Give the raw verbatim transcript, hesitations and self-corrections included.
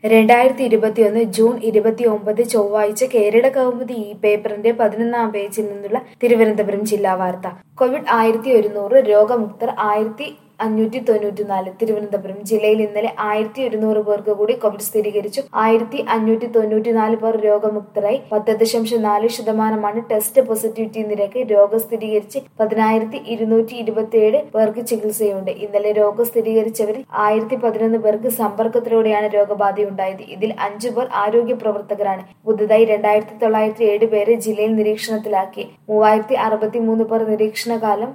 രണ്ടായിരത്തി ഇരുപത്തിയൊന്ന് ജൂൺ ഇരുപത്തിയൊമ്പത് ചൊവ്വാഴ്ച കേരള കൗമുദി ഈ പേപ്പറിന്റെ പതിനൊന്നാം പേജിൽ നിന്നുള്ള തിരുവനന്തപുരം ജില്ലാ വാർത്ത. കോവിഡ് ആയിരത്തി ഒരുന്നൂറ്, രോഗമുക്തർ ആയിരത്തി അഞ്ഞൂറ്റി തൊണ്ണൂറ്റിനാല്. തിരുവനന്തപുരം ജില്ലയിൽ ഇന്നലെ ആയിരത്തി ഒരുന്നൂറ് പേർക്ക് കൂടി കോവിഡ് സ്ഥിരീകരിച്ചു. ആയിരത്തി അഞ്ഞൂറ്റി തൊണ്ണൂറ്റിനാല് പേർ രോഗമുക്തരായി. പത്ത് ദശാംശം നാല് ശതമാനമാണ് ടെസ്റ്റ് പോസിറ്റിവിറ്റി നിരക്ക്. രോഗം സ്ഥിരീകരിച്ച് പതിനായിരത്തി ഇരുന്നൂറ്റി ഇരുപത്തിയേഴ് പേർക്ക് ചികിത്സയുണ്ട്. ഇന്നലെ രോഗം സ്ഥിരീകരിച്ചവരിൽ ആയിരത്തി പതിനൊന്ന് പേർക്ക് സമ്പർക്കത്തിലൂടെയാണ് രോഗബാധയുണ്ടായത്. ഇതിൽ അഞ്ചു പേർ ആരോഗ്യ പ്രവർത്തകരാണ്. പുതുതായി രണ്ടായിരത്തി തൊള്ളായിരത്തി ഏഴ് പേരെ ജില്ലയിൽ നിരീക്ഷണത്തിലാക്കി. മൂവായിരത്തി അറുപത്തി മൂന്ന് പേർ നിരീക്ഷണകാലം